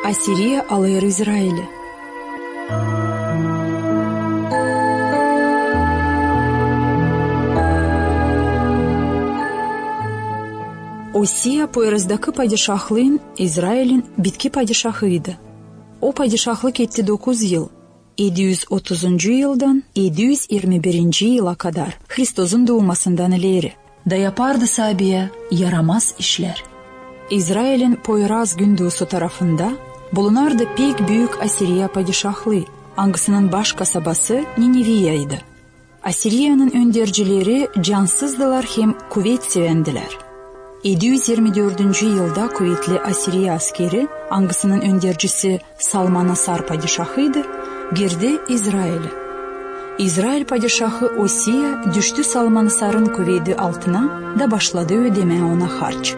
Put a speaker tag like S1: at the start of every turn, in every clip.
S1: Asiriya alır İsrail'i. Osiya poyrazdaki padişahlığın İsrail'in bitki padişahıydı. O padişahlık etti 9 yıl. 730. yıldan 721. yıla kadar Hristos'un doğmasından ileri. Da yapardı Sabiye yaramaz işler. İsrail'in Poyraz Gündoğusu tarafında bulunardı pek büyük Asiriya padişahlığı. Hangisinin baş kasabası Niniviya'ydı. Asiriya'nın öndercileri cansızdılar hem kuvvet sevendiler. 724. yılda kuvvetli Asiriya askeri, hangisinin öndercisi Salmanasar padişahıydı, girdi İsrail'e. İsrail padişahı Osiya düştü Salmanasar'ın kuvveti altına da başladı ödemeye ona harç.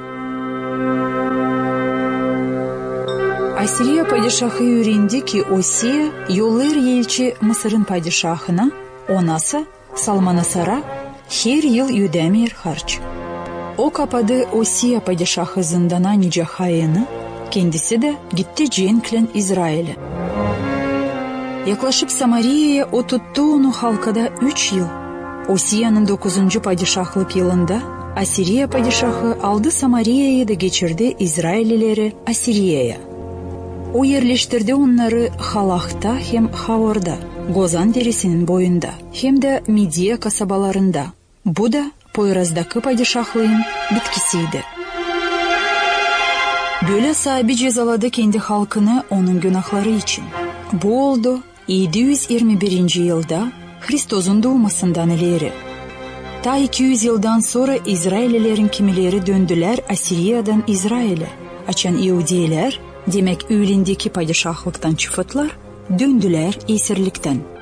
S1: Asiriya padişahı öğrendi ki Osiya yollar elçi Mısır'ın padişahına, onası Salmanasar'a her yıl ödemir harç. O kapadı Osiya padişahı zindana nice hayını, kendisi de gitti cenklen İsrail'e. Yaklaşıp Samariya'ya o tuttu onu halkada 3 yıl. Osiya'nın 9. padişahlık yılında Asiriya padişahı aldı Samariya'yı da geçirdi İsraillileri Asiriya'ya. O yerleştirdi onları Halah'ta hem Havor'da, Gozan derisinin boyunda, hem de Midiya kasabalarında. Bu da Poyraz'daki padişahlığın bitkisiydi. Böyle sahibi cezaladı kendi halkını onun günahları için. Bu oldu 721. yılda Hristos'un doğmasından ileri. Ta 200 yıldan sonra İsraillilerin kimileri döndüler Asiriya'dan İsrail'e. Açan İhudiler, demek öğlendeki padişahlıktan çıfıtlar, döndüler esirlikten.